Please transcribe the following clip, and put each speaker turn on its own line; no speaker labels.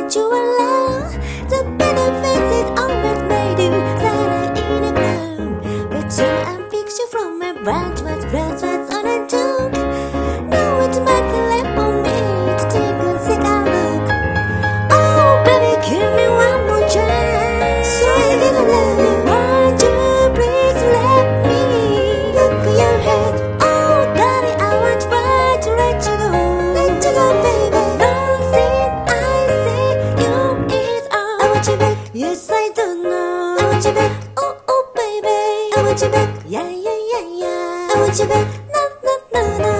want you alone. The better faces always made you 사랑이 내 gloom. Picture and picture from my branch was on a joke. Now it's my collect for me to take a second look. Oh baby, give me one more chance. So I can love you. Won't you please let me look at your head? Oh darling, I won't try to let you go. Let you go, baby. Nothing I say you is all. I want you back. Yes, I don't know. I want you back. Oh, oh, baby. I want you back. Yeah, yeah, yeah, yeah. I want you back. No, no, no, no.